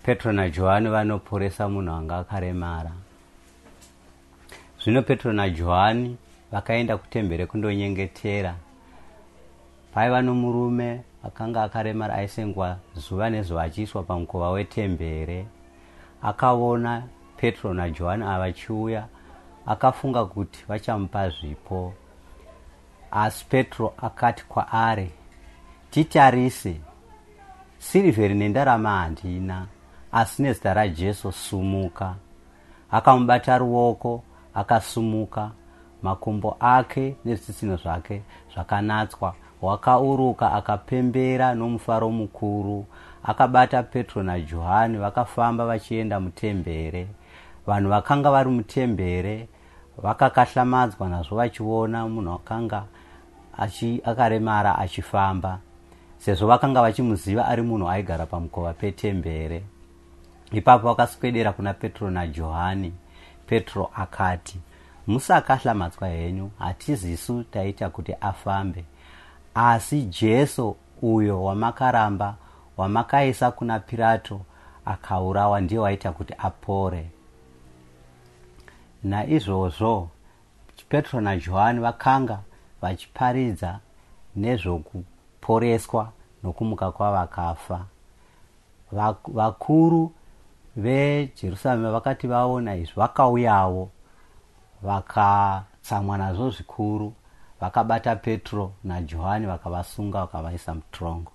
Petro naJohani vanoporesa munhu anga akaremara. Zvino Petro naJohani vakaenda kutembere kundonyengetera. Paiva nomurume akanga akaremara aisengwa zuva nezuva achiiswa pamukova wetembere. Akaona Petro naJohani avachiuya, akafunga kuti vachamupa zvipo. Asi Petro akati kwaari, titarise, sirivheri nendarama handina, asi nezita raJesu sumuka. Akamubata ruoko, akasumuka, makumbo ake nezvitsitsinho zvake zvakanatswa. Wakauruka akapembera nomufaro mukuru. Akabata Petro naJohani vakafamba vachienda mutembere. Vanhu vakanga vari mutembere vakakashlamadzwa nazvo vachiona munhu akanga akaremara achifamba, sezvo vakanga vachimuziva ari munhu aigara pamukova petembere. Ipapo vakaswedera kuna Petro naJohani. Petro akati, musakashlamadzwa henyu, hatizisu taita kuti afambe, asi Jesu uyo wamakaramba, wamakaisa kuna Pirato akaurawa, ndiye waita kuti apore. Naizvozvo Petro naJohani vakanga vachiparidza nezvokuporeswa nokumuka kwavakafa. Vakuru veJerusarema vakati vaona izvi, vakauyawo vakatsamwa nazvo zvikuru, vakabata Petro naJohani vakavasunga vakavaisa mutorongo.